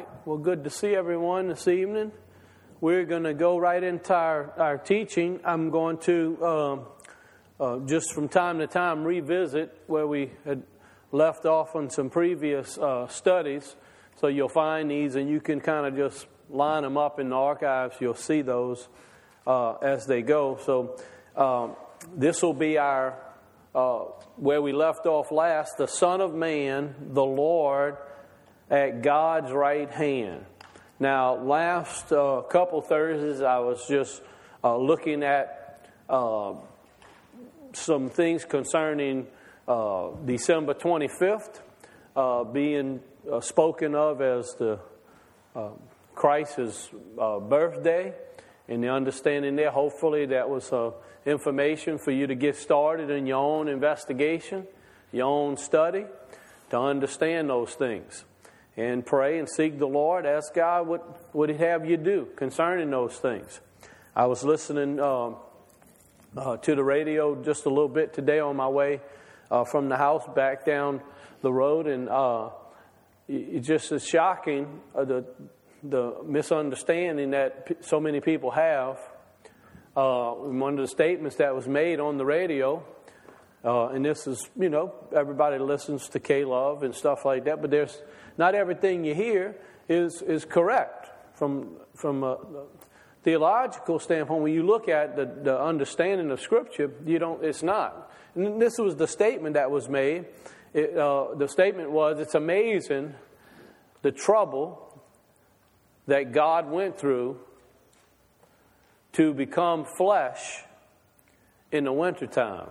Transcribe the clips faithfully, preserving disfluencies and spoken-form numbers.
right. Well, good to see everyone this evening. We're going to go right into our, our teaching. I'm going to um, uh, just from time to time revisit where we had left off on some previous uh, studies. So you'll find these and you can kind of just line them up in the archives. You'll see those uh, as they go. So um, this will be our, uh, where we left off last, the Son of Man, the Lord, at God's right hand. Now, last uh, couple Thursdays, I was just uh, looking at uh, some things concerning uh, December twenty-fifth uh, being uh, spoken of as the uh, Christ's uh, birthday, and the understanding there. Hopefully, that was uh, information for you to get started in your own investigation, your own study, to understand those things. And pray and seek the Lord. Ask God what would He have you do concerning those things. I was listening um, uh, to the radio just a little bit today on my way uh, from the house back down the road, and uh, it just is shocking uh, the the misunderstanding that p- so many people have. Uh, one of the statements that was made on the radio. Uh, and this is, you know, everybody listens to K-Love and stuff like that, but there's not everything you hear is is correct from from a theological standpoint. When you look at the, the understanding of Scripture, you don't. It's not. And this was the statement that was made. It, uh, the statement was, "It's amazing the trouble that God went through to become flesh in the wintertime."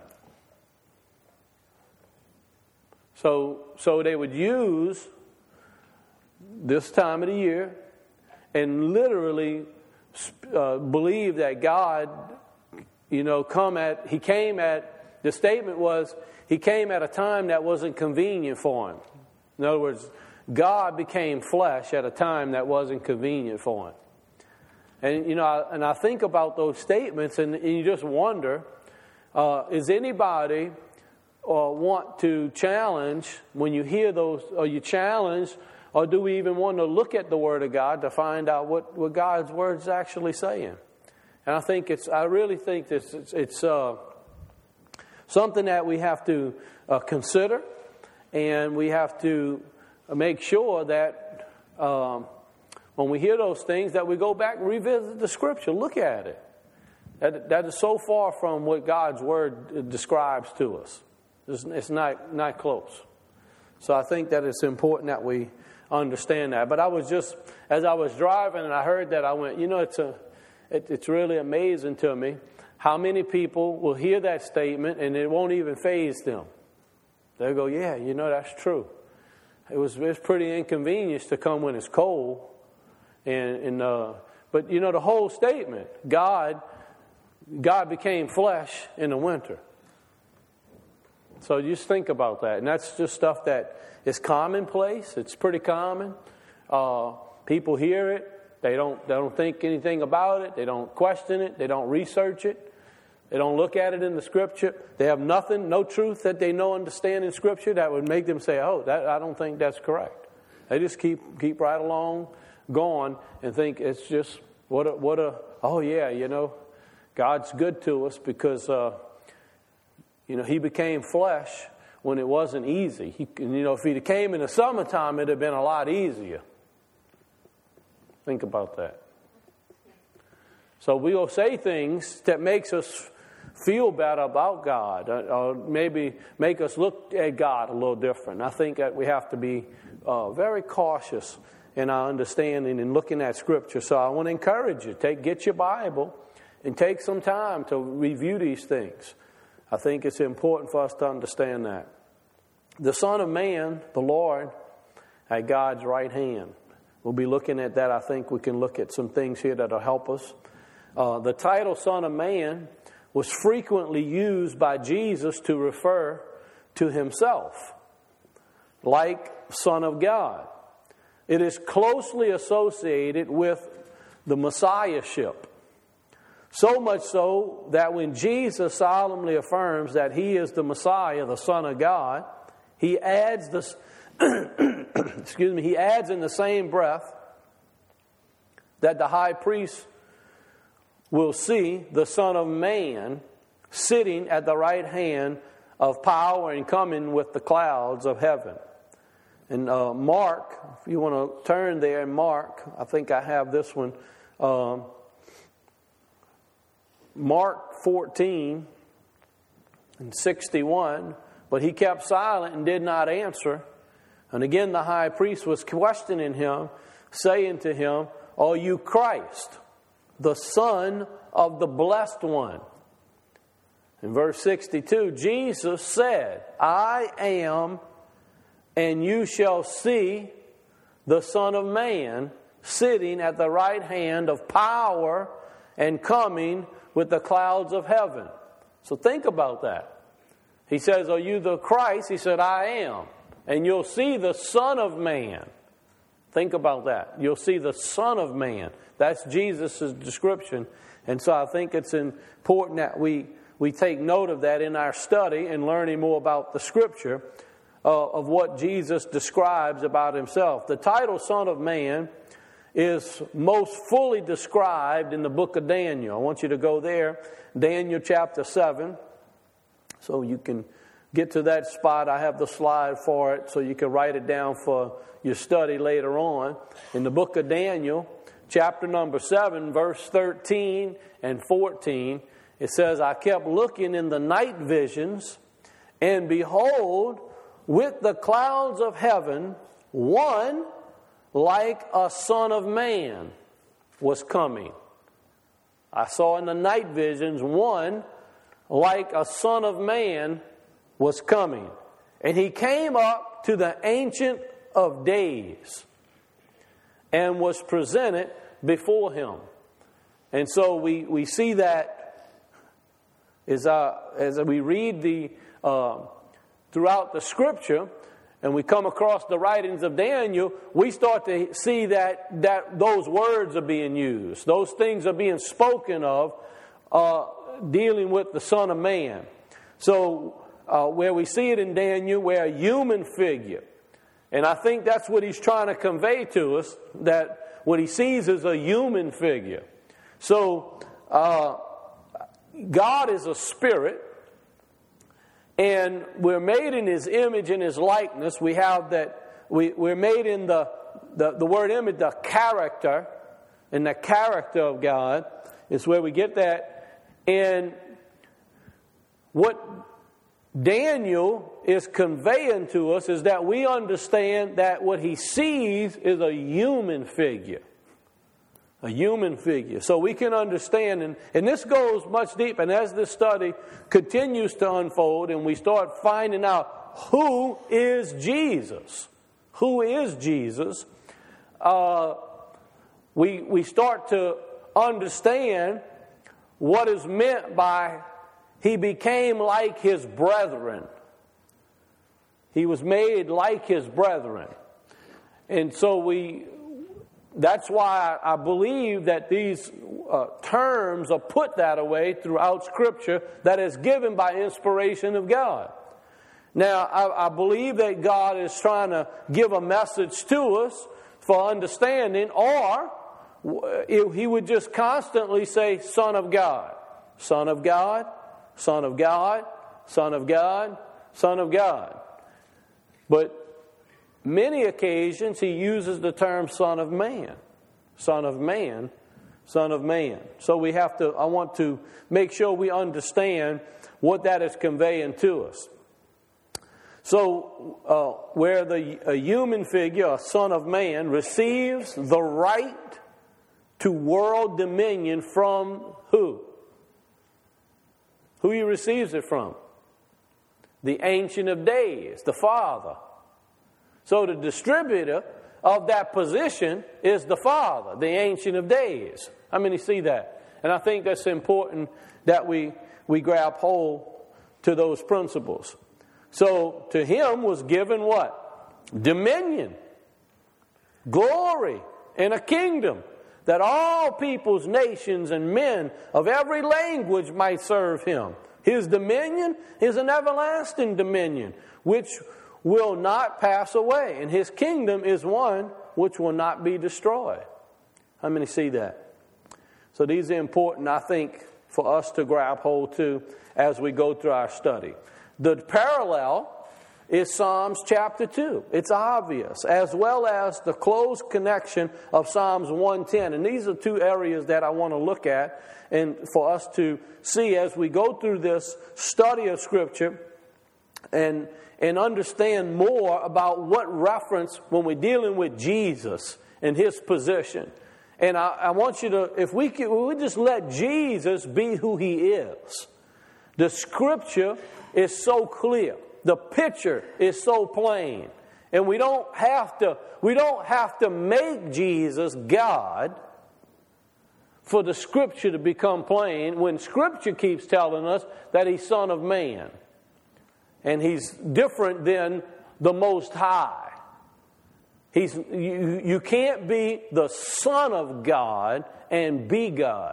So, so they would use this time of the year and literally uh, believe that God, you know, come at, he came at, the statement was, he came at a time that wasn't convenient for him. In other words, God became flesh at a time that wasn't convenient for him. And, you know, I, and I think about those statements and, and you just wonder, uh, is anybody... or want to challenge when you hear those, or you challenge, or do we even want to look at the Word of God to find out what, what God's Word is actually saying? And I think it's, I really think this, it's, it's uh, something that we have to uh, consider, and we have to make sure that um, when we hear those things, that we go back and revisit the Scripture, look at it. That, that is so far from what God's Word describes to us. It's not not close. So I think that it's important that we understand that. But I was just, as I was driving and I heard that, I went, you know, it's a, it, it's really amazing to me how many people will hear that statement and it won't even faze them. They'll go, yeah, you know, that's true. It was it's pretty inconvenient to come when it's cold. And, and uh, but, you know, the whole statement, God, God became flesh in the winter. So just think about that. And that's just stuff that is commonplace. It's pretty common. Uh, people hear it. They don't, they don't think anything about it. They don't question it. They don't research it. They don't look at it in the Scripture. They have nothing, no truth that they know understand in Scripture that would make them say, oh, that, I don't think that's correct. They just keep keep right along going and think it's just, what a, what a oh, yeah, you know, God's good to us because... Uh, You know, He became flesh when it wasn't easy. He, you know, if He came in the summertime, it'd have been a lot easier. Think about that. So we'll say things that makes us feel better about God, or maybe make us look at God a little different. I think that we have to be uh, very cautious in our understanding and looking at Scripture. So I want to encourage you, take get your Bible and take some time to review these things. I think it's important for us to understand that. The Son of Man, the Lord, at God's right hand. We'll be looking at that. I think we can look at some things here that will help us. Uh, the title Son of Man was frequently used by Jesus to refer to Himself, like Son of God. It is closely associated with the Messiahship. So much so that when Jesus solemnly affirms that He is the Messiah, the Son of God, He adds this, excuse me, He adds in the same breath that the high priest will see the Son of Man sitting at the right hand of power and coming with the clouds of heaven. And uh, Mark, if you want to turn there in Mark, I think I have this one. Um, Mark fourteen and sixty-one, but he kept silent and did not answer. And again the high priest was questioning him, saying to him, "Are you Christ, the Son of the Blessed One?" In verse sixty-two, Jesus said, "I am, and you shall see the Son of Man sitting at the right hand of power and coming with the clouds of heaven." So think about that. He says, "Are you the Christ?" He said, "I am. And you'll see the Son of Man." Think about that. You'll see the Son of Man. That's Jesus' description. And so I think it's important that we, we take note of that in our study and learning more about the Scripture uh, of what Jesus describes about himself. The title Son of Man is most fully described in the book of Daniel. I want you to go there, Daniel chapter seven, so you can get to that spot. I have the slide for it, so you can write it down for your study later on. In the book of Daniel, chapter number seven, verse thirteen and fourteen, it says, "I kept looking in the night visions, and behold, with the clouds of heaven, one like a son of man was coming." I saw in the night visions one like a son of man was coming. And he came up to the Ancient of Days and was presented before him. And so we, we see that as, uh, as we read the uh, throughout the Scripture, and we come across the writings of Daniel, we start to see that, that those words are being used. Those things are being spoken of, uh, dealing with the Son of Man. So uh, where we see it in Daniel, where a human figure, and I think that's what he's trying to convey to us, that what he sees is a human figure. So uh, God is a spirit, and we're made in his image and his likeness. We have that, we, we're made in the, the, the word image, the character, and the character of God is where we get that. And what Daniel is conveying to us is that we understand that what he sees is a human figure. A human figure. So we can understand, and, and this goes much deeper, and as this study continues to unfold and we start finding out who is Jesus, who is Jesus, uh, we, we start to understand what is meant by he became like his brethren. He was made like his brethren. And so we... That's why I believe that these uh, terms are put that way throughout Scripture, that is given by inspiration of God. Now, I, I believe that God is trying to give a message to us for understanding, or if he would just constantly say, Son of God, Son of God, Son of God, Son of God, Son of God. But many occasions he uses the term Son of Man. Son of Man, Son of Man. So we have to, I want to make sure we understand what that is conveying to us. So uh, where the a human figure, a Son of Man, receives the right to world dominion from who? Who he receives it from? The Ancient of Days, the Father. So the distributor of that position is the Father, the Ancient of Days. How many see that? And I think that's important that we, we grab hold to those principles. So to him was given what? Dominion, glory, and a kingdom, that all peoples, nations, and men of every language might serve him. His dominion is an everlasting dominion, which will not pass away, and his kingdom is one which will not be destroyed. How many see that? So these are important, I think, for us to grab hold to as we go through our study. The parallel is Psalms chapter two. It's obvious, as well as the close connection of Psalms one ten. And these are two areas that I want to look at and for us to see as we go through this study of Scripture and, and understand more about what reference when we're dealing with Jesus and His position. And I, I want you to, if we could, if we just let Jesus be who He is. The Scripture is so clear. The picture is so plain. And we don't have to, we don't have to make Jesus God for the Scripture to become plain when Scripture keeps telling us that He's Son of Man. And He's different than the Most High. He's, you, you can't be the Son of God and be God.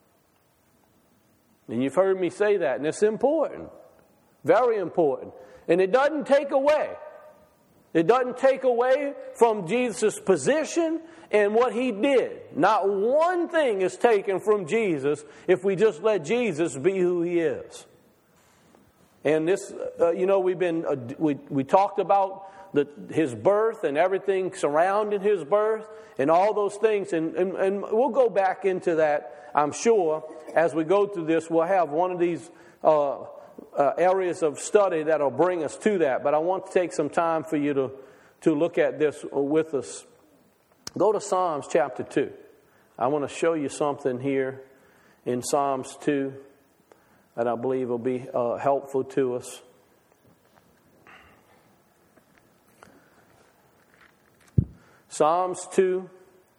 And you've heard me say that, and it's important. Very important. And it doesn't take away. It doesn't take away from Jesus' position and what He did. Not one thing is taken from Jesus if we just let Jesus be who He is. And this, uh, you know, we've been, uh, we, we talked about the, His birth and everything surrounding His birth and all those things. And, and, and we'll go back into that, I'm sure. As we go through this, we'll have one of these uh, uh, areas of study that will bring us to that. But I want to take some time for you to, to look at this with us. Go to Psalms chapter two. I want to show you something here in Psalms two that I believe will be uh, helpful to us. Psalms two.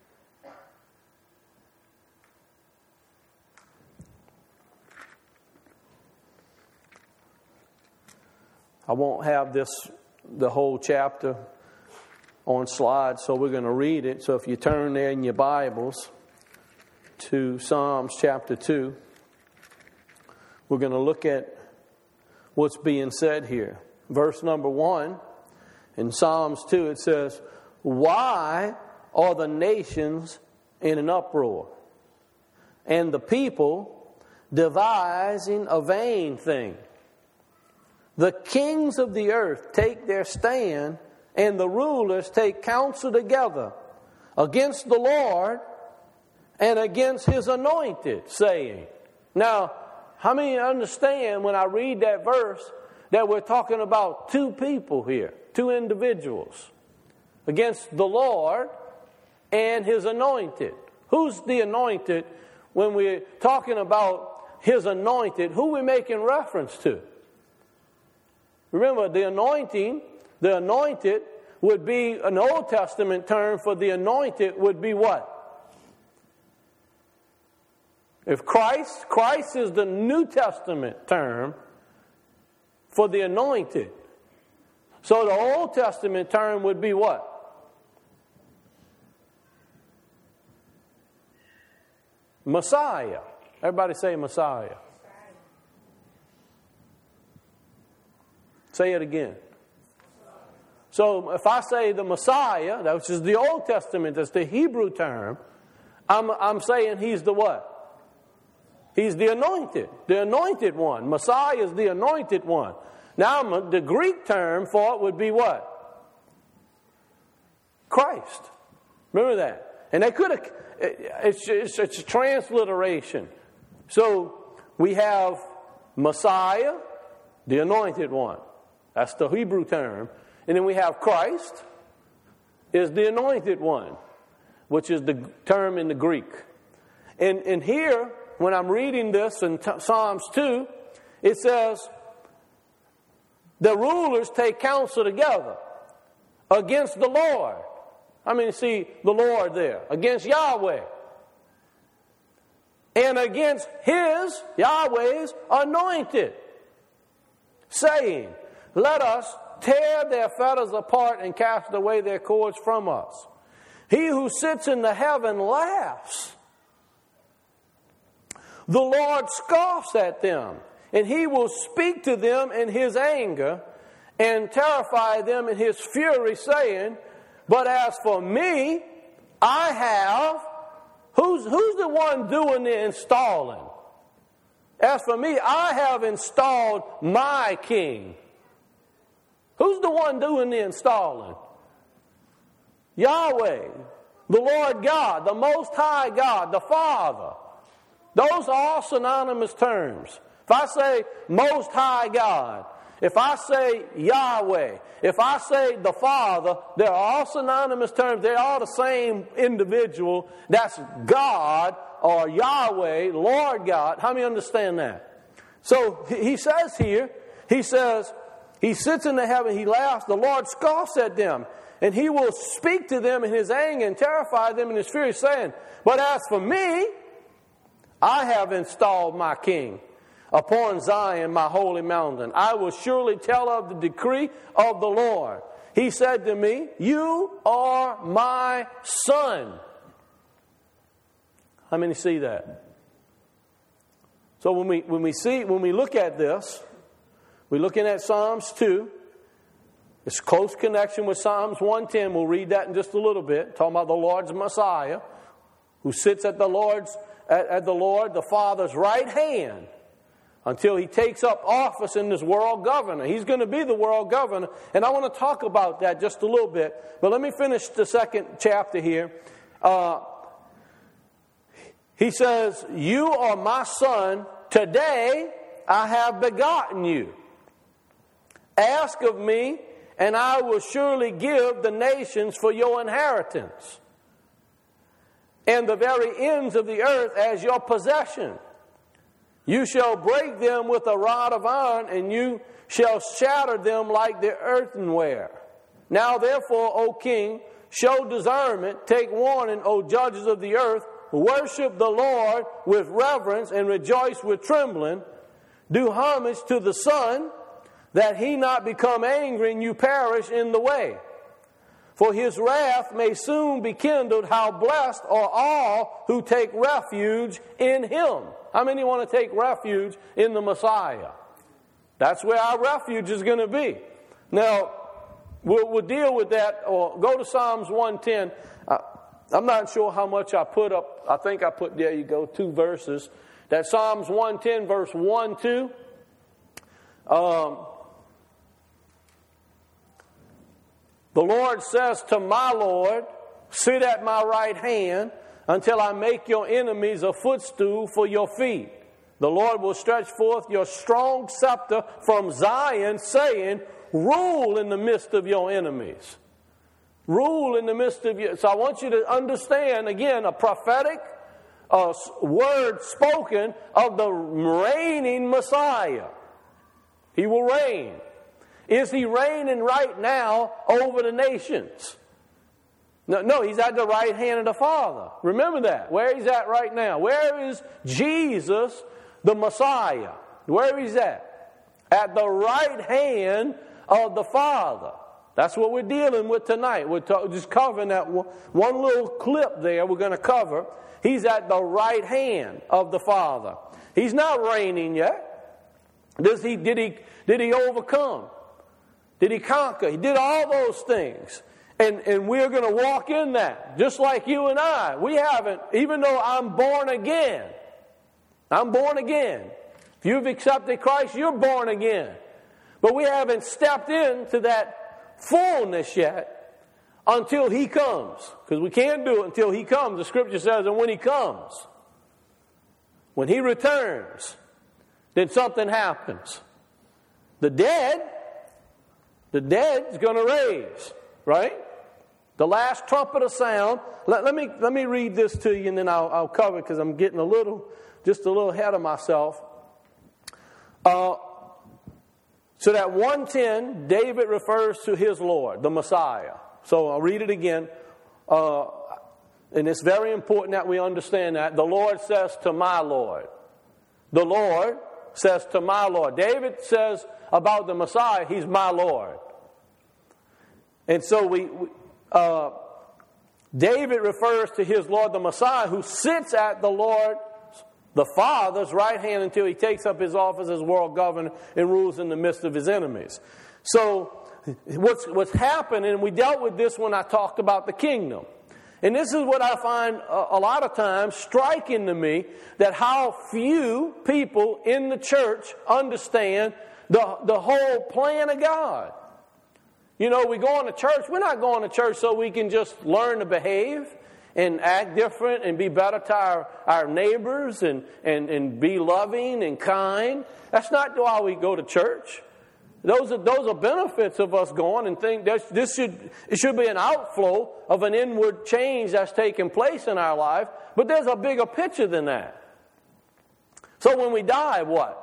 I won't have this, the whole chapter on slides, so we're going to read it. So if you turn there in your Bibles to Psalms chapter two, we're going to look at what's being said here. Verse number one, in Psalms two, it says, "Why are the nations in an uproar, and the people devising a vain thing? The kings of the earth take their stand, and the rulers take counsel together against the Lord and against His anointed, saying." Now, how many understand when I read that verse that we're talking about two people here, two individuals, against the Lord and His anointed? Who's the anointed? When we're talking about His anointed, who are we making reference to? Remember, the anointing, the anointed would be an Old Testament term for the anointed would be what? If Christ, Christ is the New Testament term for the anointed. So the Old Testament term would be what? Messiah. Everybody say Messiah. Say it again. So if I say the Messiah, which is the Old Testament, that's the Hebrew term, I'm, I'm saying He's the what? He's the anointed, the anointed one. Messiah is the anointed one. Now the Greek term for it would be what? Christ. Remember that. And they could have, it's, it's, it's a transliteration. So we have Messiah, the anointed one. That's the Hebrew term. And then we have Christ is the anointed one, which is the term in the Greek. And, and here, when I'm reading this in t- Psalms two, it says, the rulers take counsel together against the Lord. I mean, see the Lord there. Against Yahweh. And against His, Yahweh's, anointed. Saying, let us tear their fetters apart and cast away their cords from us. He who sits in the heaven laughs. The Lord scoffs at them, and He will speak to them in His anger and terrify them in His fury, saying, but as for me, I have Who's, who's the one doing the installing? As for me, I have installed my king. Who's the one doing the installing? Yahweh, the Lord God, the Most High God, the Father. Those are all synonymous terms. If I say Most High God, if I say Yahweh, if I say the Father, they're all synonymous terms. They're all the same individual. That's God or Yahweh, Lord God. How many understand that? So he says here, he says, he sits in the heaven, he laughs, the Lord scoffs at them, and he will speak to them in his anger and terrify them in his fury, saying, but as for me, I have installed my king upon Zion, my holy mountain. I will surely tell of the decree of the Lord. He said to me, you are my son. How many see that? So when we when we see when we look at this, we're looking at Psalms two. It's close connection with Psalms one ten. We'll read that in just a little bit. Talking about the Lord's Messiah, who sits at the Lord's at, at the Lord, the Father's right hand, until he takes up office in this world governor. He's going to be the world governor. And I want to talk about that just a little bit. But let me finish the second chapter here. Uh, he says, you are my son. Today I have begotten you. Ask of me, and I will surely give the nations for your inheritance, and the very ends of the earth as your possession. You shall break them with a rod of iron, and you shall shatter them like the earthenware. Now therefore, O king, show discernment, take warning, O judges of the earth, worship the Lord with reverence and rejoice with trembling. Do homage to the Son, that he not become angry and you perish in the way. For his wrath may soon be kindled. How blessed are all who take refuge in him. How many want to take refuge in the Messiah? That's where our refuge is going to be. Now, we'll, we'll deal with that, or go to Psalms one ten. Uh, I'm not sure how much I put up. I think I put, there you go, two verses. That's Psalms one ten, verse one, two. Um, the Lord says to my Lord, sit at my right hand until I make your enemies a footstool for your feet. The Lord will stretch forth your strong scepter from Zion, saying, rule in the midst of your enemies. Rule in the midst of you. So I want you to understand, again, a prophetic uh, word spoken of the reigning Messiah. He will reign. Is he reigning right now over the nations? No, no, he's at the right hand of the Father. Remember that. Where he's at right now. Where is Jesus, the Messiah? Where he's at? At the right hand of the Father. That's what we're dealing with tonight. We're to, just covering that one, one little clip there we're going to cover. He's at the right hand of the Father. He's not reigning yet. Does he, did he, did he overcome? Did he conquer? He did all those things. And, and we're going to walk in that. Just like you and I. We haven't, even though I'm born again. I'm born again. If you've accepted Christ, you're born again. But we haven't stepped into that fullness yet until he comes. Because we can't do it until he comes. The scripture says, and when he comes, when he returns, then something happens. The dead, the dead is going to raise, right? The last trumpet of sound. Let, let me let me read this to you, and then I'll, I'll cover it because I'm getting a little, just a little ahead of myself. Uh, so that one ten, David refers to his Lord, the Messiah. So I'll read it again. Uh, and it's very important that we understand that. The Lord says to my Lord. The Lord says to my Lord. David says about the Messiah, he's my Lord. And so we, we uh, David refers to his Lord, the Messiah, who sits at the Lord, the Father's right hand until he takes up his office as world governor and rules in the midst of his enemies. So what's, what's happened, and we dealt with this when I talked about the kingdom. And this is what I find a, a lot of times striking to me, that how few people in the church understand the, the whole plan of God. You know, we go to church, we're not going to church so we can just learn to behave and act different and be better to our, our neighbors and, and, and be loving and kind. That's not why we go to church. Those are, those are benefits of us going, and think that this should, it should be an outflow of an inward change that's taking place in our life. But there's a bigger picture than that. So when we die, what?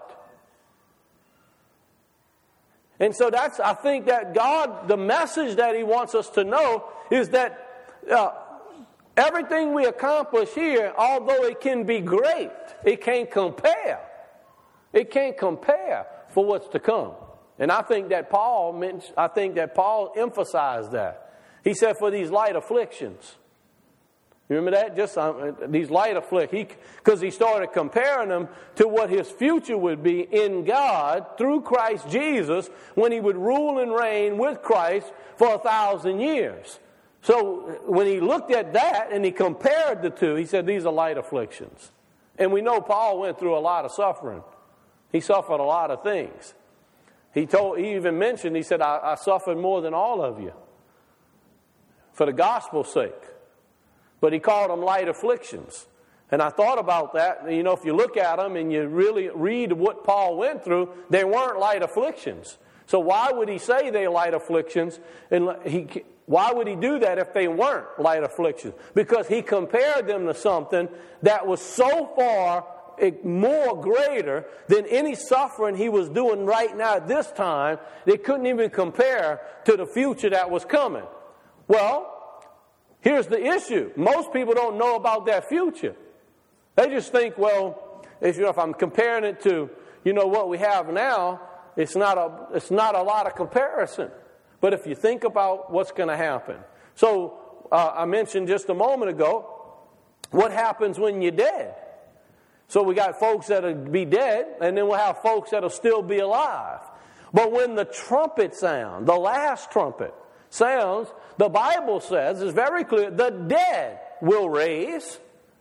And so that's, I think that God, the message that He wants us to know is that uh, everything we accomplish here, although it can be great, it can't compare. It can't compare for what's to come. And I think that Paul mentioned, I think that Paul emphasized that. He said, for these light afflictions. You remember that? Just um, these light afflictions. Because he, he started comparing them to what his future would be in God through Christ Jesus, when he would rule and reign with Christ for a thousand years. So when he looked at that and he compared the two, he said, these are light afflictions. And we know Paul went through a lot of suffering. He suffered a lot of things. He told, he even mentioned, he said, I, I suffered more than all of you for the gospel's sake. But he called them light afflictions. And I thought about that. You know, if you look at them and you really read what Paul went through, they weren't light afflictions. So why would he say they're light afflictions? And he, why would he do that if they weren't light afflictions? Because he compared them to something that was so far more greater than any suffering he was doing right now at this time. They couldn't even compare to the future that was coming. Well, here's the issue. Most people don't know about that future. They just think, well, if, you know, if I'm comparing it to, you know, what we have now, it's not a, it's not a lot of comparison. But if you think about what's going to happen. So uh, I mentioned just a moment ago, what happens when you're dead? So we got folks that'll be dead, and then we'll have folks that'll still be alive. But when the trumpet sounds, the last trumpet sounds, the Bible says, it's very clear, the dead will raise.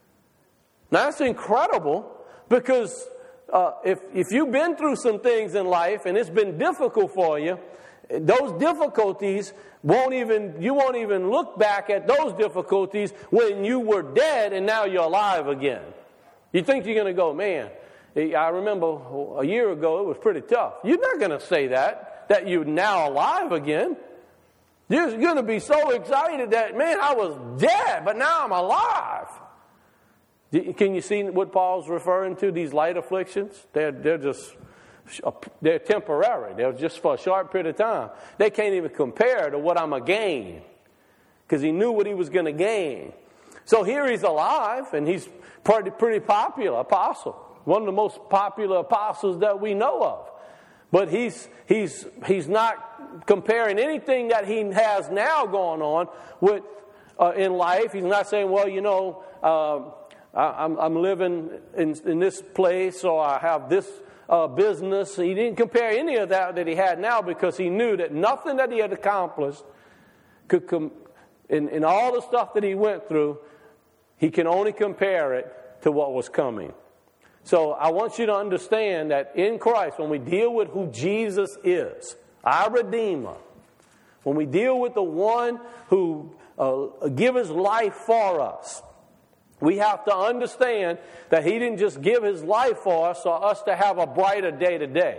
Now that's incredible, because uh, if, if you've been through some things in life and it's been difficult for you, those difficulties won't even, you won't even look back at those difficulties when you were dead and now you're alive again. You think you're going to go, man, I remember a year ago it was pretty tough. You're not going to say that, that you're now alive again. You're going to be so excited that, man, I was dead, but now I'm alive. Can you see what Paul's referring to, these light afflictions? They're, they're just, they're temporary. They're just for a short period of time. They can't even compare to what I'm going to gain, because he knew what he was going to gain. So here he's alive, and he's pretty, pretty popular apostle. One of the most popular apostles that we know of. But he's he's he's not comparing anything that he has now going on with uh, in life. He's not saying, well, you know, uh, I, I'm, I'm living in, in this place, or I have this uh, business. He didn't compare any of that that he had now, because he knew that nothing that he had accomplished could come in, in all the stuff that he went through. He can only compare it to what was coming. So I want you to understand that in Christ, when we deal with who Jesus is, our Redeemer, when we deal with the one who uh, gave his life for us, we have to understand that he didn't just give his life for us, for us to have a brighter day today.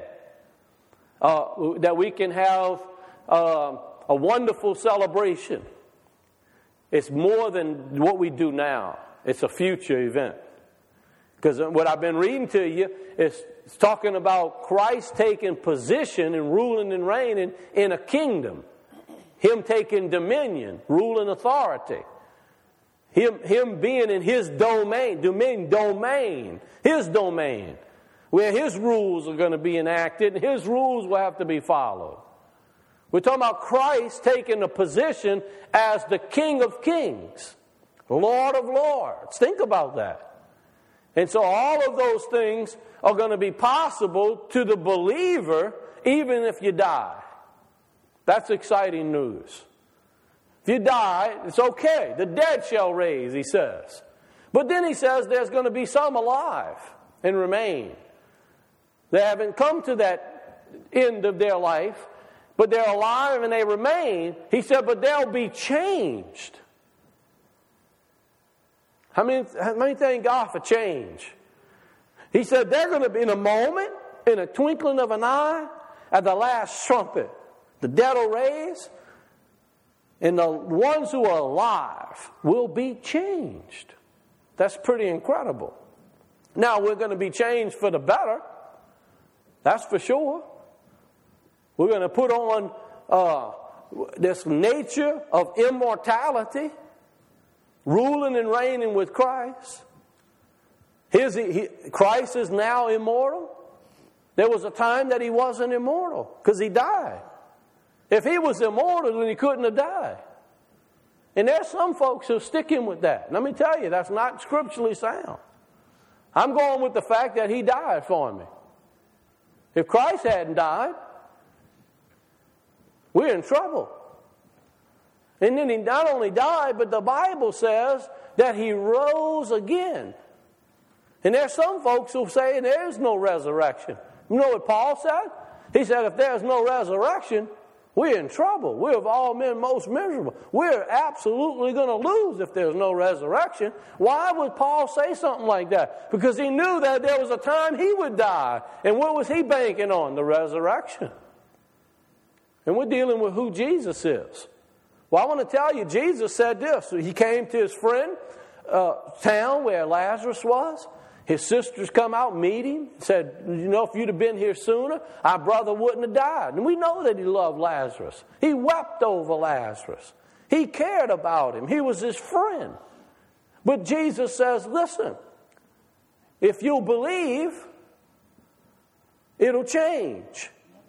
Uh, that we can have uh, a wonderful celebration. It's more than what we do now. It's a future event. Because what I've been reading to you is talking about Christ taking position and ruling and reigning in a kingdom. Him taking dominion, ruling authority. Him, him being in his domain, domain, domain, his domain, where his rules are going to be enacted, and his rules will have to be followed. We're talking about Christ taking a position as the King of Kings, Lord of Lords. Think about that. And so all of those things are going to be possible to the believer, even if you die. That's exciting news. If you die, it's okay. The dead shall raise, he says. But then he says there's going to be some alive and remain. They haven't come to that end of their life, but they're alive and they remain. He said, but they'll be changed. How many, how many thank God for change? He said they're going to be in a moment, in a twinkling of an eye, at the last trumpet. The dead will raise, and the ones who are alive will be changed. That's pretty incredible. Now, we're going to be changed for the better. That's for sure. We're going to put on uh, this nature of immortality, ruling and reigning with Christ. His, he, Christ is now immortal. There was a time that he wasn't immortal because he died. If he was immortal, then he couldn't have died. And there's some folks who are sticking with that. Let me tell you, that's not scripturally sound. I'm going with the fact that he died for me. If Christ hadn't died, we're in trouble. And then he not only died, but the Bible says that he rose again. And there's some folks who say there is no resurrection. You know what Paul said? He said if there's no resurrection, we're in trouble. We're of all men most miserable. We're absolutely going to lose if there's no resurrection. Why would Paul say something like that? Because he knew that there was a time he would die. And what was he banking on? The resurrection. And we're dealing with who Jesus is. Well, I want to tell you, Jesus said this. He came to his friend uh, town where Lazarus was. His sisters come out, meet him, said, you know, if you'd have been here sooner, our brother wouldn't have died. And we know that he loved Lazarus. He wept over Lazarus. He cared about him. He was his friend. But Jesus says, listen, if you'll believe, it'll change.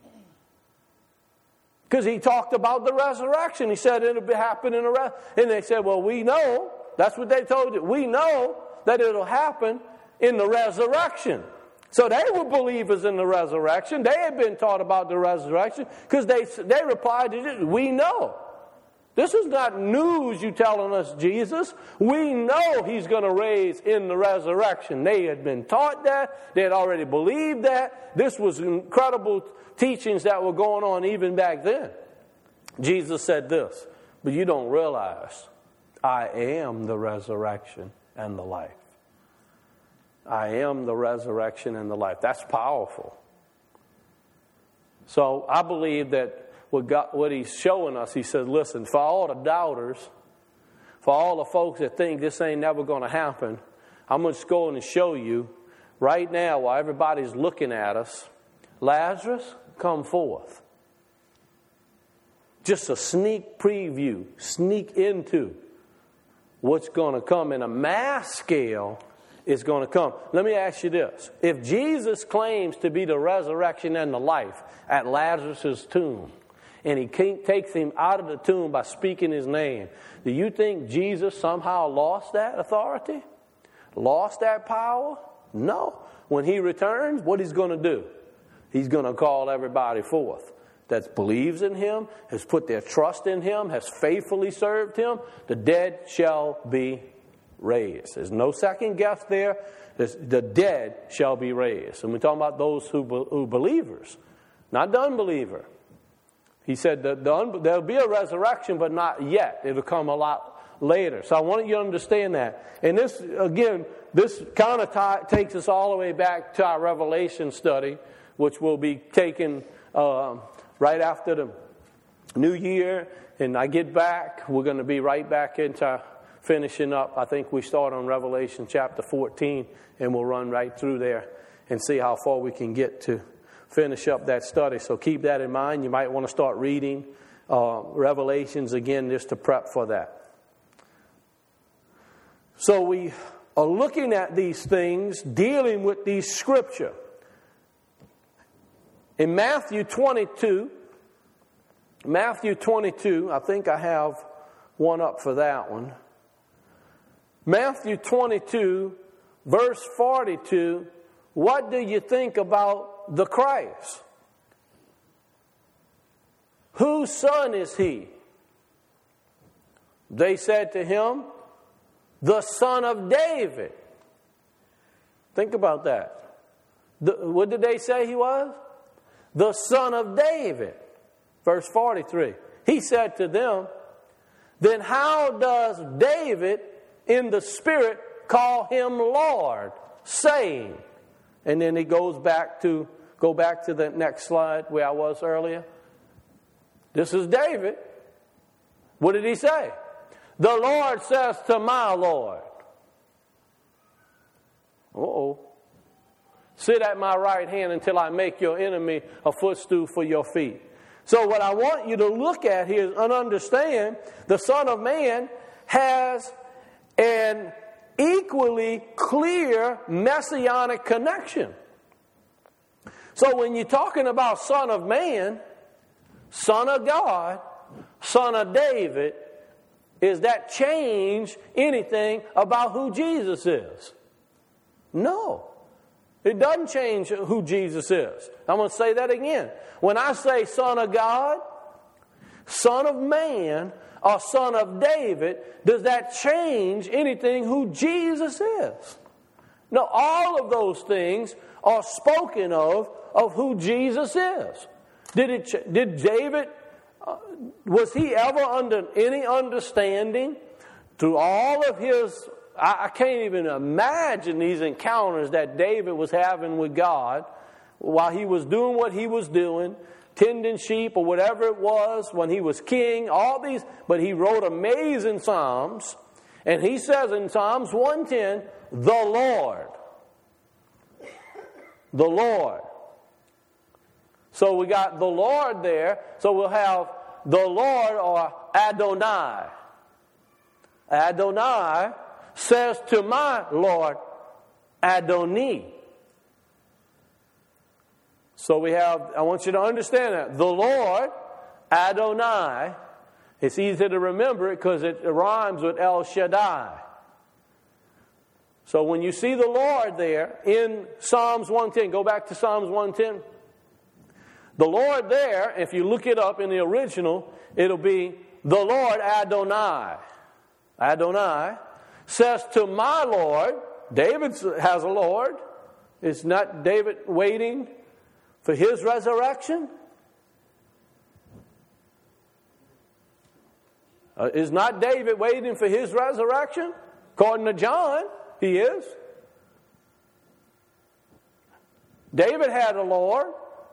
Because he talked about the resurrection. He said it'll happen in a resurrection. And they said, well, we know. That's what they told you. We know that it'll happen in the resurrection. So they were believers in the resurrection. They had been taught about the resurrection because they, they replied to it, we know. This is not news you telling us, Jesus. We know he's going to raise in the resurrection. They had been taught that. They had already believed that. This was incredible teachings that were going on even back then. Jesus said this, but you don't realize I am the resurrection and the life. I am the resurrection and the life. That's powerful. So I believe that what, God, what he's showing us, he says, listen, for all the doubters, for all the folks that think this ain't never going to happen, I'm going to just go and show you right now while everybody's looking at us, Lazarus, come forth. Just a sneak preview, sneak into what's going to come in a mass scale is going to come. Let me ask you this. If Jesus claims to be the resurrection and the life at Lazarus' tomb, and he takes him out of the tomb by speaking his name, do you think Jesus somehow lost that authority? Lost that power? No. When he returns, what he's going to do? He's going to call everybody forth that believes in him, has put their trust in him, has faithfully served him. The dead shall be raised. There's no second guess there. There's, the dead shall be raised. And we're talking about those who, who believers, not the unbeliever. He said that the un, there'll be a resurrection, but not yet. It'll come a lot later. So I want you to understand that. And this, again, this kind of t- takes us all the way back to our Revelation study, which will be taken uh, right after the new year. And I get back, we're going to be right back into finishing up. I think we start on Revelation chapter fourteen, and we'll run right through there and see how far we can get to finish up that study. So keep that in mind. You might want to start reading uh, Revelations again just to prep for that. So we are looking at these things, dealing with these scripture. In Matthew twenty-two, Matthew twenty-two, I think I have one up for that one. Matthew twenty-two, verse forty-two, what do you think about the Christ? Whose son is he? They said to him, the Son of David. Think about that. The, what did they say he was? The Son of David. Verse forty-three. He said to them, then how does David in the Spirit call him Lord, saying? And then he goes back to, go back to the next slide where I was earlier. This is David. What did he say? The Lord says to my Lord. Uh-oh. Sit at my right hand until I make your enemy a footstool for your feet. So what I want you to look at here and understand, the Son of Man has an equally clear messianic connection. So when you're talking about Son of Man, Son of God, Son of David, is that change anything about who Jesus is? No. It doesn't change who Jesus is. I'm going to say that again. When I say Son of God, Son of Man, or Son of David, does that change anything who Jesus is? No, all of those things are spoken of, of who Jesus is. Did it? Did David, uh, was he ever under any understanding through all of his, I, I can't even imagine these encounters that David was having with God while he was doing what he was doing, tending sheep or whatever it was, when he was king, all these, but he wrote amazing Psalms. And he says in Psalms one ten, the Lord. The Lord. So we got the Lord there. So we'll have the Lord or Adonai. Adonai says to my Lord, Adoni. So we have, I want you to understand that. The Lord, Adonai, it's easy to remember it because it rhymes with El Shaddai. So when you see the Lord there in Psalms one ten, go back to Psalms one ten. The Lord there, if you look it up in the original, it'll be the Lord Adonai. Adonai says to my Lord, David has a Lord. Is not David waiting for his resurrection? Uh, is not David waiting for his resurrection? According to John, he is. David had a Lord.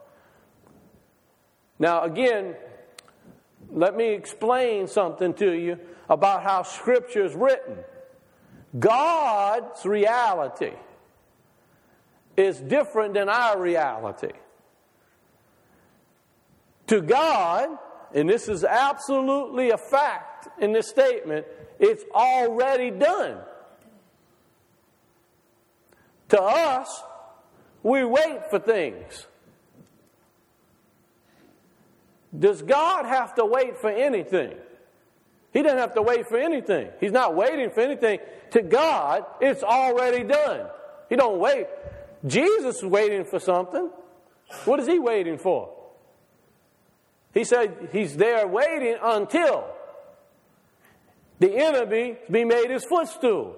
Now again, let me explain something to you about how Scripture is written. God's reality is different than our reality. To God, and this is absolutely a fact in this statement, it's already done. To us, we wait for things. Does God have to wait for anything? He doesn't have to wait for anything. He's not waiting for anything. To God, it's already done. He don't wait. Jesus is waiting for something. What is he waiting for? He said he's there waiting until the enemy be made his footstool.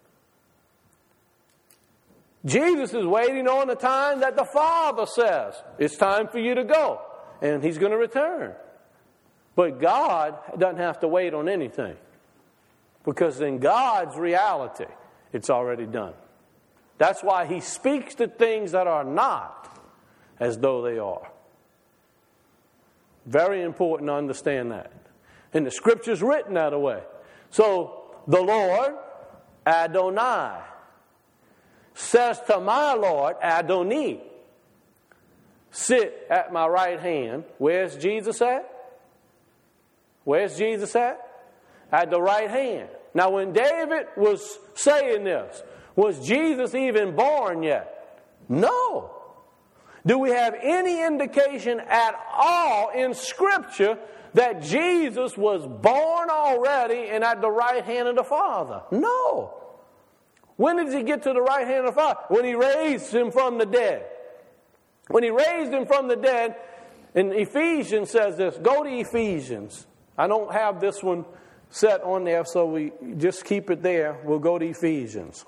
Jesus is waiting on the time that the Father says, it's time for you to go. And he's going to return. But God doesn't have to wait on anything. Because in God's reality, it's already done. That's why he speaks to things that are not as though they are. Very important to understand that. And the Scripture's written that way. So, the Lord, Adonai, says to my Lord, Adoni, sit at my right hand. Where's Jesus at? Where's Jesus at? At the right hand. Now when David was saying this, was Jesus even born yet? No. Do we have any indication at all in Scripture that Jesus was born already and at the right hand of the Father? No. When did he get to the right hand of the Father? When he raised him from the dead. When he raised him from the dead, in Ephesians says this. Go to Ephesians. I don't have this one set on there, so we just keep it there. We'll go to Ephesians.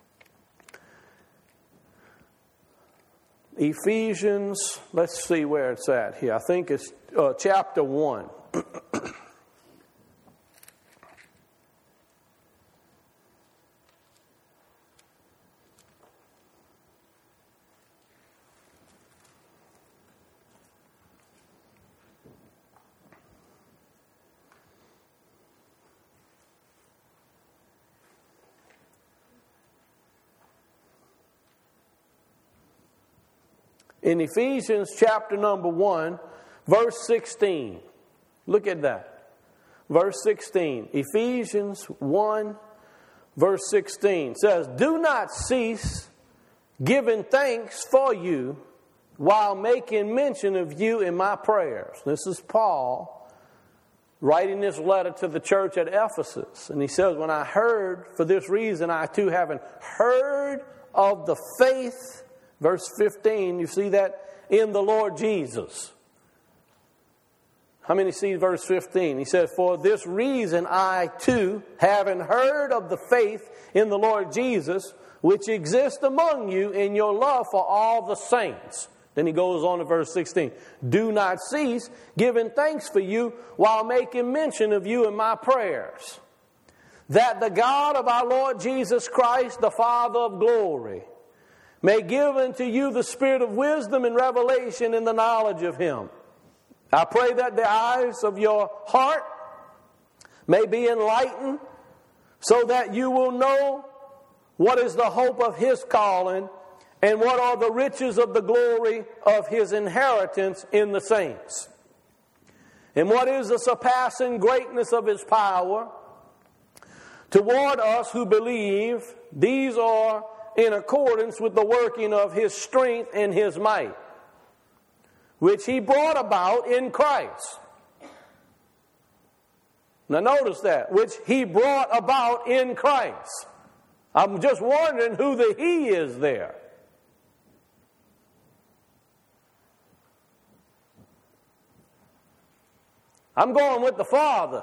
Ephesians, let's see where it's at here. I think it's uh, chapter one. In Ephesians chapter number one, verse sixteen. Look at that. Verse sixteen. Ephesians one, verse sixteen says, "Do not cease giving thanks for you while making mention of you in my prayers." This is Paul writing this letter to the church at Ephesus. And he says, "When I heard, for this reason I too haven't heard of the faith," verse fifteen, you see that? "In the Lord Jesus." How many see verse fifteen? He says, "For this reason I too, having heard of the faith in the Lord Jesus, which exists among you in your love for all the saints." Then he goes on to verse sixteen. "Do not cease giving thanks for you while making mention of you in my prayers, that the God of our Lord Jesus Christ, the Father of glory, may give unto you the spirit of wisdom and revelation in the knowledge of Him. I pray that the eyes of your heart may be enlightened, so that you will know what is the hope of His calling, and what are the riches of the glory of His inheritance in the saints, and what is the surpassing greatness of His power toward us who believe. These are in accordance with the working of His strength and His might, which He brought about in Christ." Now notice that, which He brought about in Christ. I'm just wondering who the He is there. I'm going with the Father.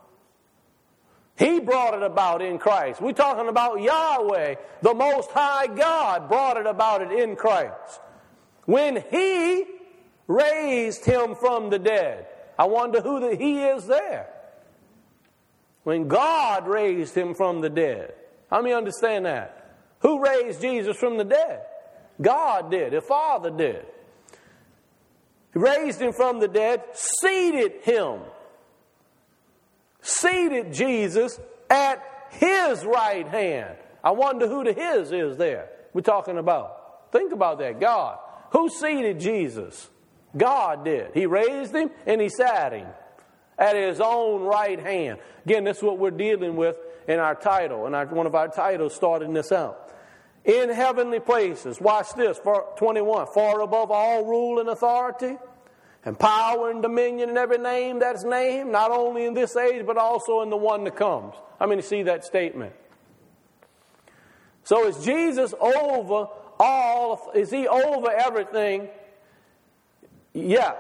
He brought it about in Christ. We're talking about Yahweh, the Most High God, brought it about it in Christ. When He raised Him from the dead. I wonder who the He is there. When God raised Him from the dead. How many understand that? Who raised Jesus from the dead? God did. The Father did. He raised Him from the dead, seated Him. Seated Jesus at His right hand. I wonder who the His is there we're talking about. Think about that. God. Who seated Jesus? God did. He raised Him and He sat Him at His own right hand. Again, this is what we're dealing with in our title. And our, one of our titles starting this out. In heavenly places. Watch this. For twenty-one. Far above all rule and authority, and power and dominion and every name that's named, not only in this age, but also in the one that comes. How many see that statement? So is Jesus over all? Is He over everything? Yes.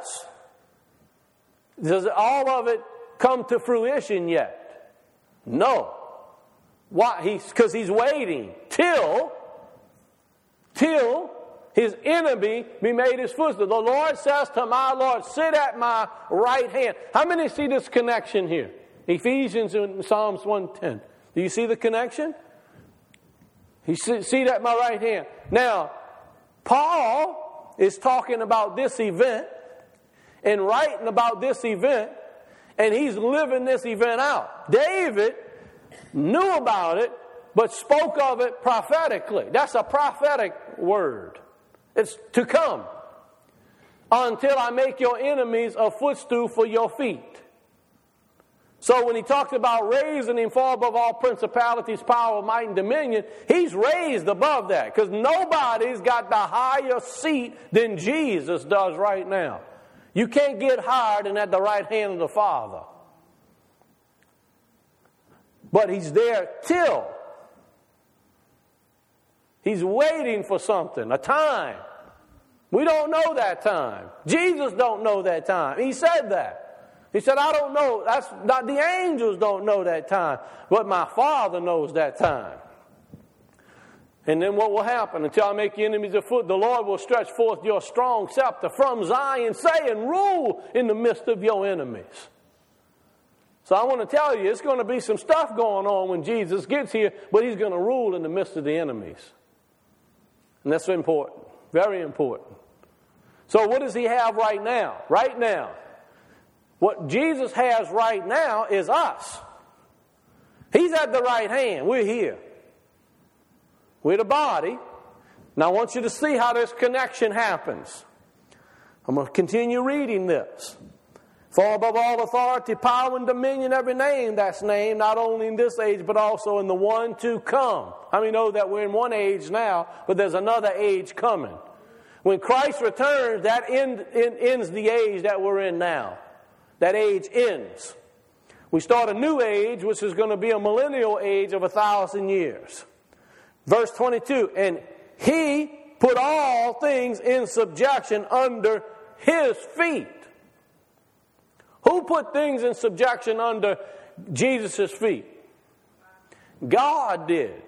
Does all of it come to fruition yet? No. Why? He's because He's waiting till, till His enemy be made His footstool. The Lord says to my Lord, sit at my right hand. How many see this connection here? Ephesians and Psalms one ten. Do you see the connection? He sit at my right hand. Now, Paul is talking about this event and writing about this event, and he's living this event out. David knew about it, but spoke of it prophetically. That's a prophetic word. It's to come. Until I make your enemies a footstool for your feet. So when he talks about raising Him far above all principalities, power, might, and dominion, He's raised above that. Because nobody's got the higher seat than Jesus does right now. You can't get higher than at the right hand of the Father. But He's there till. He's waiting for something, a time. We don't know that time. Jesus don't know that time. He said that. He said, I don't know. That's not, the angels don't know that time, but my Father knows that time. And then what will happen? Until I make your enemies a foot, the Lord will stretch forth your strong scepter from Zion, saying, rule in the midst of your enemies. So I want to tell you, it's going to be some stuff going on when Jesus gets here, but he's going to rule in the midst of the enemies. And that's important. Very important. So what does he have right now? Right now. What Jesus has right now is us. He's at the right hand. We're here. We're the body. Now I want you to see how this connection happens. I'm going to continue reading this. For above all authority, power, and dominion, every name that's named, not only in this age, but also in the one to come. How many know that we're in one age now, but there's another age coming? When Christ returns, that end, end, ends the age that we're in now. That age ends. We start a new age, which is going to be a millennial age of a thousand years. Verse twenty-two, and he put all things in subjection under his feet. Who put things in subjection under Jesus' feet? God did.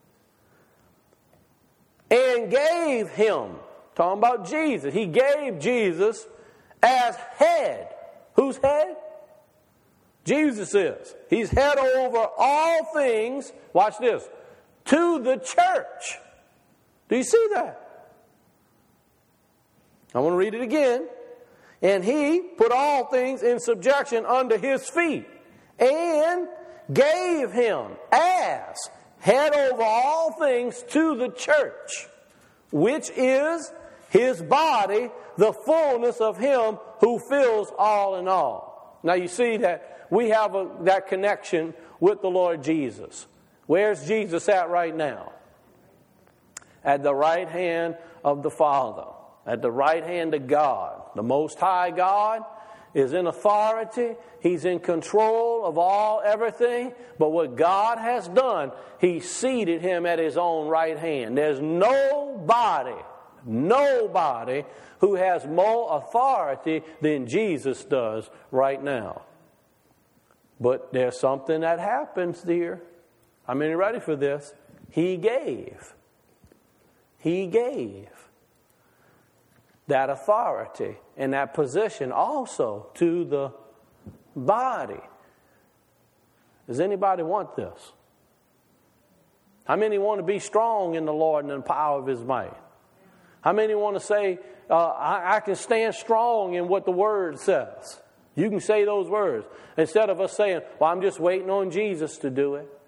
And gave him, talking about Jesus, he gave Jesus as head. Who's head? Jesus is. He's head over all things, watch this, to the church. Do you see that? I want to read it again. And he put all things in subjection under his feet and gave him as head over all things to the church, which is his body, the fullness of him who fills all in all. Now you see that we have a, that connection with the Lord Jesus. Where's Jesus at right now? At the right hand of the Father. At the right hand of God. The Most High God is in authority. He's in control of all, everything. But what God has done, He seated Him at His own right hand. There's nobody, nobody who has more authority than Jesus does right now. But there's something that happens there. I mean, you ready for this? He gave. He gave that authority and that position also to the body. Does anybody want this? How many want to be strong in the Lord and in the power of His might? How many want to say, uh, I, I can stand strong in what the Word says? You can say those words. Instead of us saying, well, I'm just waiting on Jesus to do it.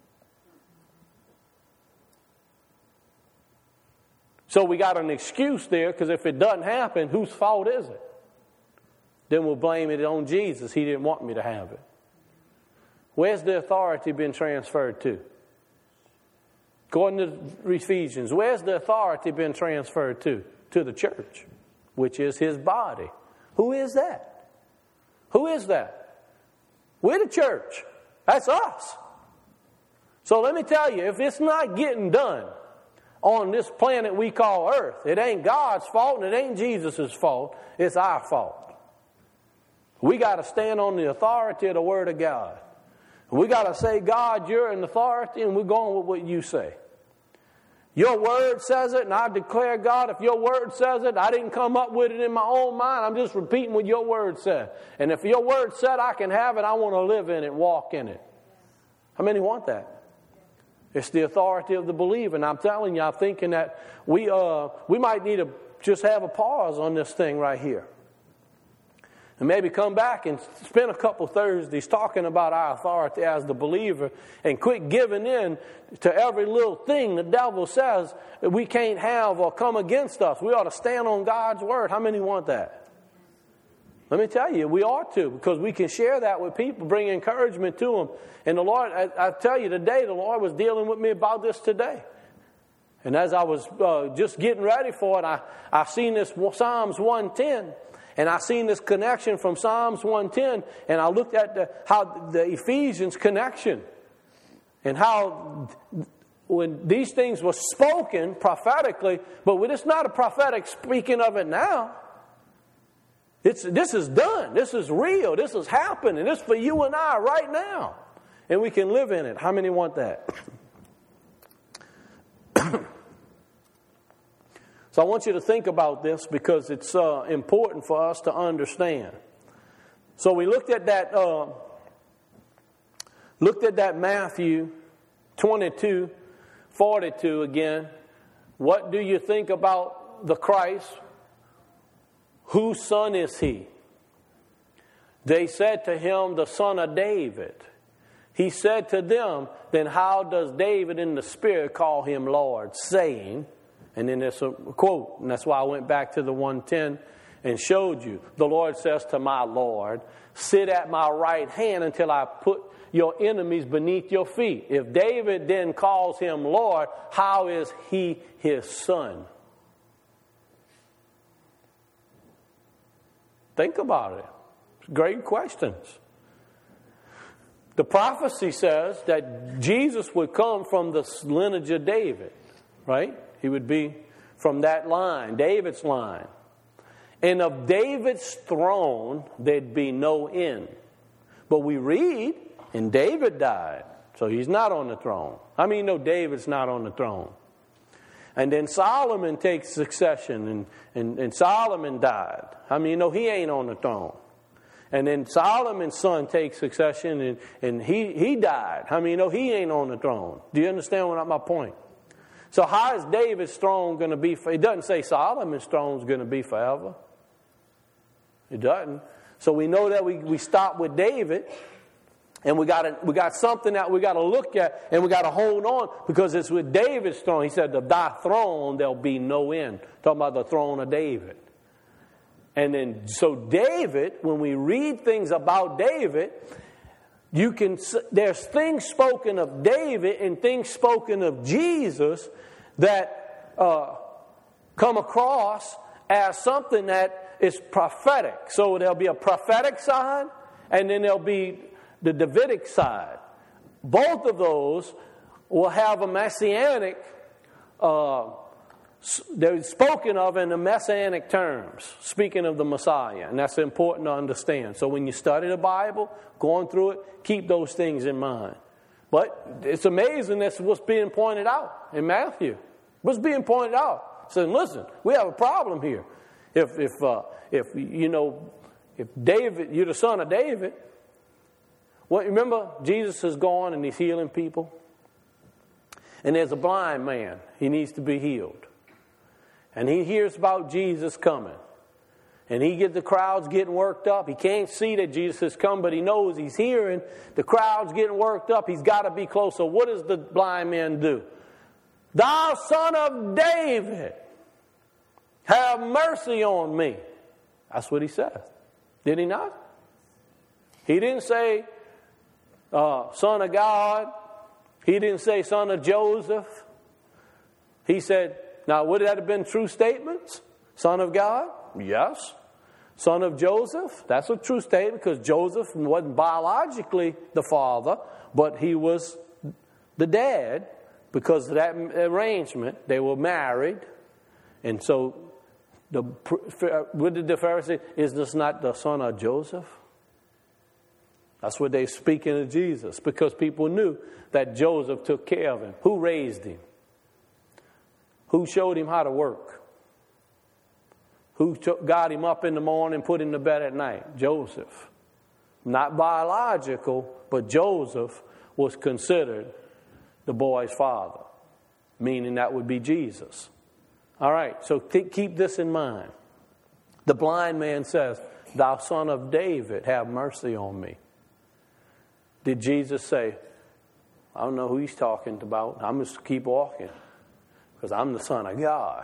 So we got an excuse there, because if it doesn't happen, whose fault is it? Then we'll blame it on Jesus. He didn't want me to have it. Where's the authority been transferred to? According to Ephesians, where's the authority been transferred to? To the church, which is His body. Who is that? Who is that? We're the church. That's us. So let me tell you, if it's not getting done on this planet we call Earth, it ain't God's fault and it ain't Jesus' fault. It's our fault. We got to stand on the authority of the Word of God. We got to say, God, you're in authority, and we're going with what you say. Your Word says it, and I declare, God, if your Word says it, I didn't come up with it in my own mind. I'm just repeating what your Word said. And if your Word said I can have it, I want to live in it, walk in it. How many want that? It's the authority of the believer. And I'm telling you, I'm thinking that we uh we might need to just have a pause on this thing right here. And maybe come back and spend a couple Thursdays talking about our authority as the believer, and quit giving in to every little thing the devil says that we can't have or come against us. We ought to stand on God's Word. How many want that? Let me tell you, we ought to, because we can share that with people, bring encouragement to them. And the Lord, I, I tell you today, the Lord was dealing with me about this today. And as I was uh, just getting ready for it, I, I seen this Psalms one ten. And I seen this connection from Psalms one ten. And I looked at the, how the Ephesians connection. And how when these things were spoken prophetically, but it's not a prophetic speaking of it now. It's, this is done. This is real. This is happening. This is for you and I right now. And we can live in it. How many want that? So I want you to think about this because it's uh, important for us to understand. So we looked at that, uh, looked at that Matthew twenty-two, forty-two again. What do you think about the Christ? Whose son is he? They said to him, the son of David. He said to them, then how does David in the Spirit call him Lord, saying, and then there's a quote, and that's why I went back to the one ten and showed you. The Lord says to my Lord, sit at my right hand until I put your enemies beneath your feet. If David then calls him Lord, how is he his son? Think about it. Great questions. The prophecy says that Jesus would come from the lineage of David, right? He would be from that line, David's line. And of David's throne, there'd be no end. But we read, and David died, so he's not on the throne. I mean, no, David's not on the throne. And then Solomon takes succession, and, and, and Solomon died. I mean, no, he ain't on the throne. And then Solomon's son takes succession, and, and he, he died. I mean, no, he ain't on the throne. Do you understand what my point? So how is David's throne going to be? For, it doesn't say Solomon's throne is going to be forever. It doesn't. So we know that we, we stop with David, and we got we got something that we got to look at, and we got to hold on, because it's with David's throne. He said, "Of thy throne there'll be no end." Talking about the throne of David. And then, so David, when we read things about David, you can there's things spoken of David and things spoken of Jesus that uh, come across as something that is prophetic. So there'll be a prophetic side, and then there'll be the Davidic side. Both of those will have a messianic. Uh, They're spoken of in the messianic terms, speaking of the Messiah, and that's important to understand. So when you study the Bible, going through it, keep those things in mind. But it's amazing that's what's being pointed out in Matthew. What's being pointed out? Saying, listen, we have a problem here. If if uh, if you know, if David, you're the son of David. Well, remember Jesus is gone and he's healing people, and there's a blind man. He needs to be healed. And he hears about Jesus coming. And he gets the crowds getting worked up. He can't see that Jesus has come, but he knows he's hearing the crowds getting worked up. He's got to be close. So what does the blind man do? Thou son of David, have mercy on me. That's what he says. Did he not? He didn't say, uh, son of God. He didn't say son of Joseph. He said, now, would that have been true statements? Son of God? Yes. Son of Joseph? That's a true statement, because Joseph wasn't biologically the father, but he was the dad because of that arrangement. They were married. And so, the, what did the Pharisees say? Is this not the son of Joseph? That's what they're speaking of Jesus, because people knew that Joseph took care of him. Who raised him? Who showed him how to work? Who took, got him up in the morning and put him to bed at night? Joseph. Not biological, but Joseph was considered the boy's father, meaning that would be Jesus. All right, so th- keep this in mind. The blind man says, thou son of David, have mercy on me. Did Jesus say, I don't know who he's talking about. I'm just keep walking. Because I'm the son of God.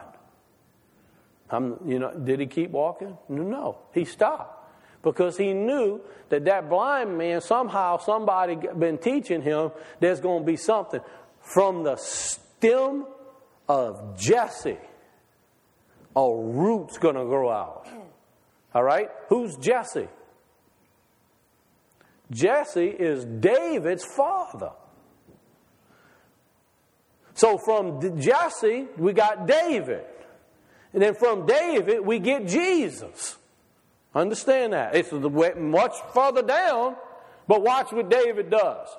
I'm, you know, did he keep walking? No, he stopped. Because he knew that that blind man, somehow somebody been teaching him there's going to be something. From the stem of Jesse, a root's going to grow out. All right? Who's Jesse? Jesse is David's father. So from Jesse, we got David. And then from David, we get Jesus. Understand that. It's much further down, but watch what David does.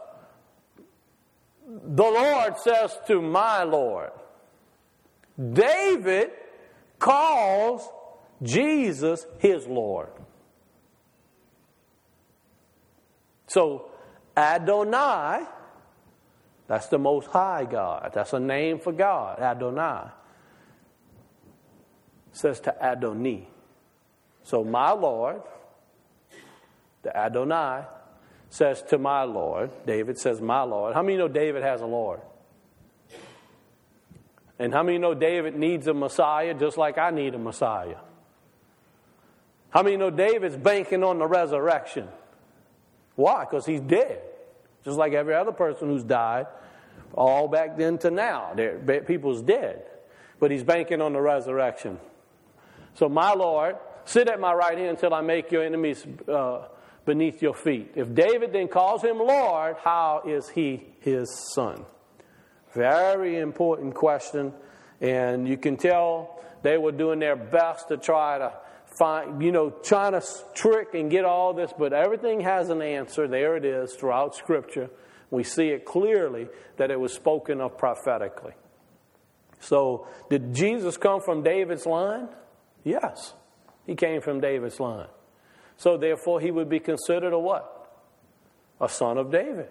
The Lord says to my Lord. David calls Jesus his Lord. So, Adonai, that's the Most High God. That's a name for God, Adonai. Says to Adoni. So, my Lord, the Adonai, says to my Lord. David says, my Lord. How many know David has a Lord? And how many know David needs a Messiah just like I need a Messiah? How many know David's banking on the resurrection? Why? Because he's dead. Just like every other person who's died, all back then to now. They're, people's dead. But he's banking on the resurrection. So, my Lord, sit at my right hand until I make your enemies uh, beneath your feet. If David then calls him Lord, how is he his son? Very important question. And you can tell they were doing their best to try to find, you know, trying to trick and get all this. But everything has an answer. There it is throughout Scripture. We see it clearly that it was spoken of prophetically. So, did Jesus come from David's line? Yes. He came from David's line. So therefore he would be considered a what? A son of David.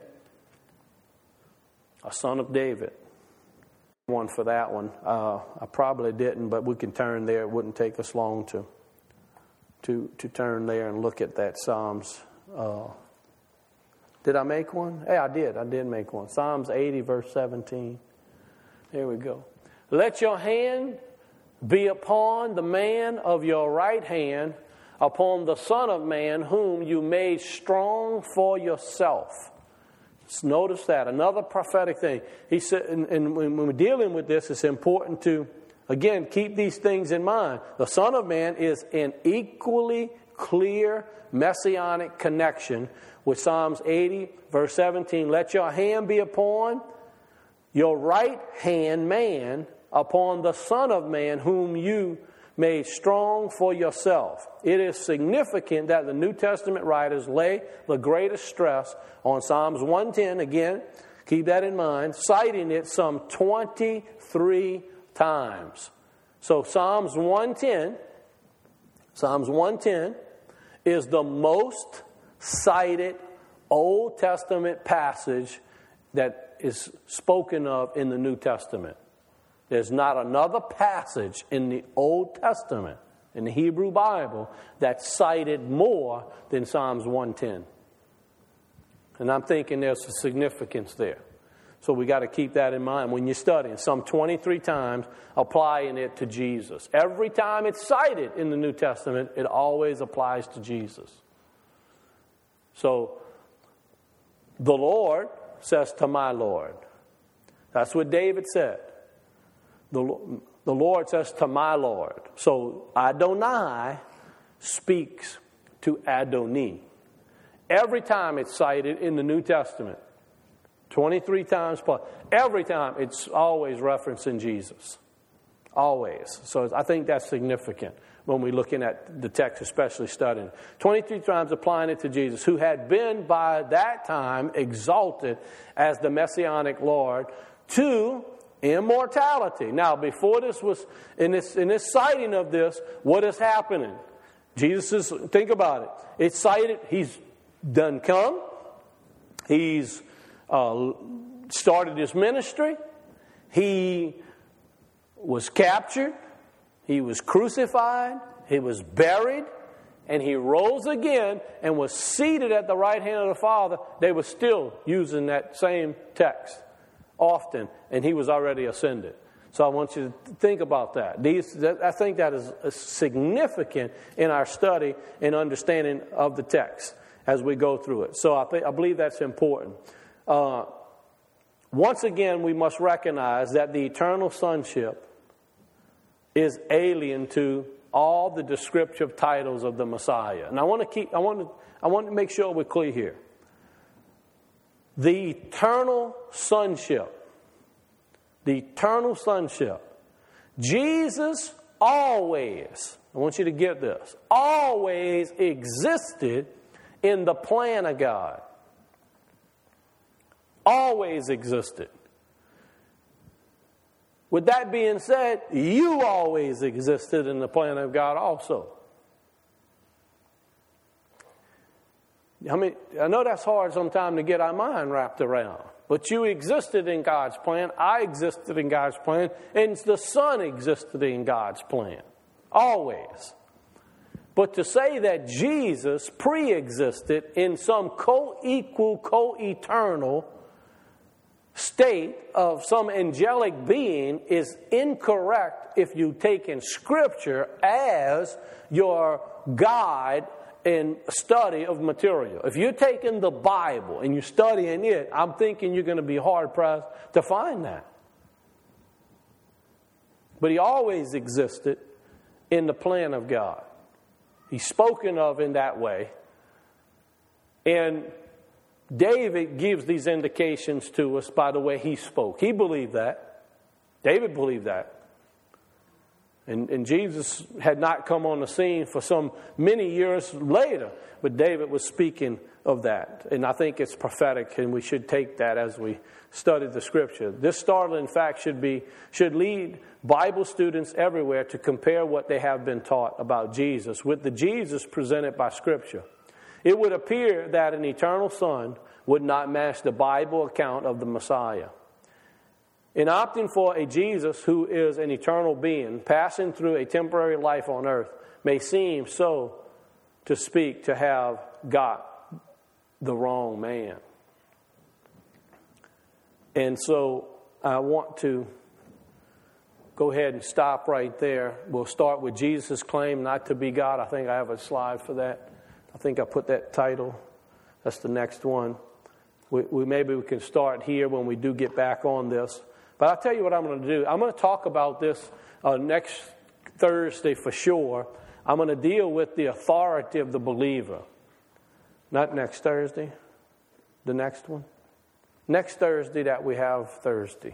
A son of David. One for that one. Uh, I probably didn't, but we can turn there. It wouldn't take us long to to to turn there and look at that Psalms. Uh, did I make one? Hey, I did. I did make one. Psalms eighty, verse seventeen. There we go. Let your hand be upon the man of your right hand, upon the Son of Man, whom you made strong for yourself. Just notice that. Another prophetic thing. He said, and, and when we're dealing with this, it's important to, again, keep these things in mind. The Son of Man is an equally clear messianic connection with Psalms eighty, verse seventeen. Let your hand be upon your right hand man, upon the Son of Man, whom you made strong for yourself. It is significant that the New Testament writers lay the greatest stress on Psalms one ten, again, keep that in mind, citing it some twenty-three times. So Psalms one ten, Psalms one ten is the most cited Old Testament passage that is spoken of in the New Testament. There's not another passage in the Old Testament, in the Hebrew Bible, that's cited more than Psalms one ten. And I'm thinking there's a significance there. So we got to keep that in mind when you're studying. Some twenty-three times applying it to Jesus. Every time it's cited in the New Testament, it always applies to Jesus. So, the Lord says to my Lord. That's what David said. The, the Lord says to my Lord. So Adonai speaks to Adoni. Every time it's cited in the New Testament, twenty-three times plus, every time it's always referencing Jesus. Always. So I think that's significant when we're looking at the text, especially studying. twenty-three times applying it to Jesus, who had been by that time exalted as the Messianic Lord to immortality. Now, before this was, in this in this citing of this, what is happening? Jesus is, think about it. It's cited, he's done come. He's uh, started his ministry. He was captured. He was crucified. He was buried. And he rose again and was seated at the right hand of the Father. They were still using that same text often, and he was already ascended. So I want you to think about that. These, that I think that is significant in our study and understanding of the text as we go through it. So I, think, I believe that's important. Uh, once again, we must recognize that the eternal sonship is alien to all the descriptive titles of the Messiah. And I want to keep. I want to. I want to make sure we're clear here. The eternal sonship, the eternal sonship, Jesus always, I want you to get this, always existed in the plan of God. Always existed. With that being said, you always existed in the plan of God also. I mean, I know that's hard sometimes to get our mind wrapped around. But you existed in God's plan. I existed in God's plan. And the Son existed in God's plan. Always. But to say that Jesus pre-existed in some co-equal, co-eternal state of some angelic being is incorrect if you take in Scripture as your guide in study of material. If you're taking the Bible and you're studying it, I'm thinking you're going to be hard-pressed to find that. But he always existed in the plan of God. He's spoken of in that way. And David gives these indications to us by the way he spoke. He believed that. David believed that. And, and Jesus had not come on the scene for some many years later, but David was speaking of that. And I think it's prophetic, and we should take that as we study the Scripture. This startling fact should be should lead Bible students everywhere to compare what they have been taught about Jesus with the Jesus presented by Scripture. It would appear that an eternal Son would not match the Bible account of the Messiah. In opting for a Jesus who is an eternal being, passing through a temporary life on earth may seem, so to speak, to have got the wrong man. And so I want to go ahead and stop right there. We'll start with Jesus' claim not to be God. I think I have a slide for that. I think I put that title. That's the next one. We, we maybe we can start here when we do get back on this. But I'll tell you what I'm going to do. I'm going to talk about this uh, next Thursday for sure. I'm going to deal with the authority of the believer. Not next Thursday. The next one. Next Thursday that we have Thursday.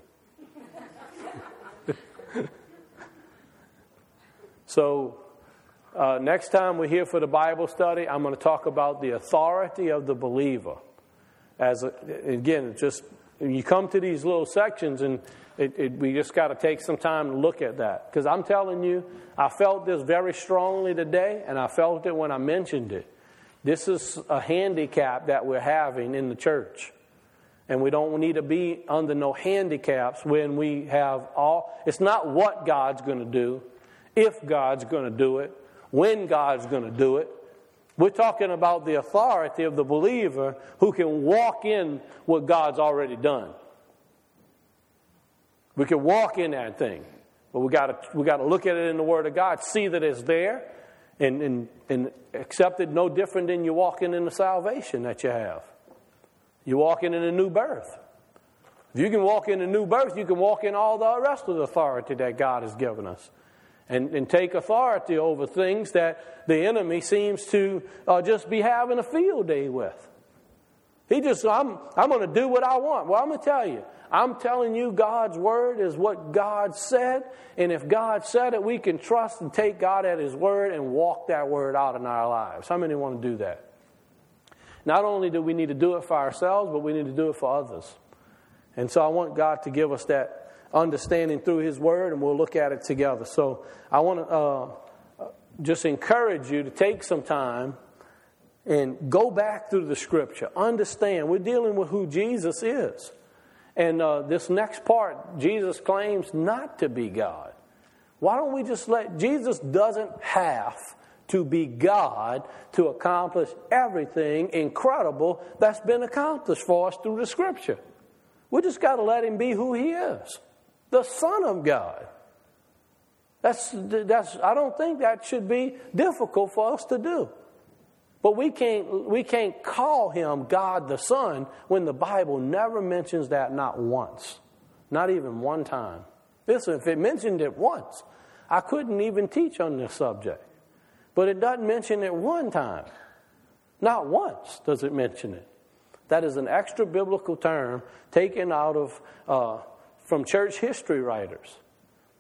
So uh, next time we're here for the Bible study, I'm going to talk about the authority of the believer. As a, again, just you come to these little sections and it, it, we just got to take some time to look at that. Because I'm telling you, I felt this very strongly today, and I felt it when I mentioned it. This is a handicap that we're having in the church. And we don't need to be under no handicaps when we have all. It's not what God's going to do, if God's going to do it, when God's going to do it. We're talking about the authority of the believer who can walk in what God's already done. We can walk in that thing. But we got to we got to look at it in the Word of God, see that it's there, and, and, and accept it no different than you walking in the salvation that you have. You're walking in a new birth. If you can walk in a new birth, you can walk in all the rest of the authority that God has given us. And, and take authority over things that the enemy seems to uh, just be having a field day with. He just, I'm, I'm going to do what I want. Well, I'm going to tell you. I'm telling you God's word is what God said. And if God said it, we can trust and take God at His word and walk that word out in our lives. How many want to do that? Not only do we need to do it for ourselves, but we need to do it for others. And so I want God to give us that understanding through His Word, and we'll look at it together. So I want to uh, just encourage you to take some time and go back through the Scripture. Understand, we're dealing with who Jesus is. And uh, this next part, Jesus claims not to be God. Why don't we just let, Jesus doesn't have to be God to accomplish everything incredible that's been accomplished for us through the Scripture. We just got to let Him be who He is. The Son of God. That's, that's, I don't think that should be difficult for us to do. But we can't, we can't call Him God the Son when the Bible never mentions that, not once. Not even one time. Listen, if it mentioned it once, I couldn't even teach on this subject. But it doesn't mention it one time. Not once does it mention it. That is an extra biblical term taken out of... Uh, from church history writers.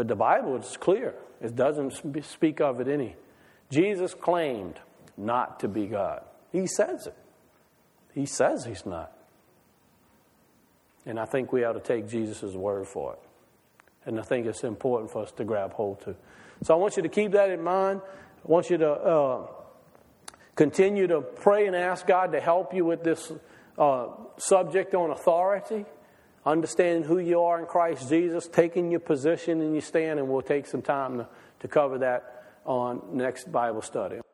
But the Bible is clear. It doesn't speak of it any. Jesus claimed not to be God. He says it. He says he's not. And I think we ought to take Jesus' word for it. And I think it's important for us to grab hold to. So I want you to keep that in mind. I want you to uh, continue to pray and ask God to help you with this uh, subject on authority, understanding who you are in Christ Jesus, taking your position and your stand, and we'll take some time to, to cover that on next Bible study.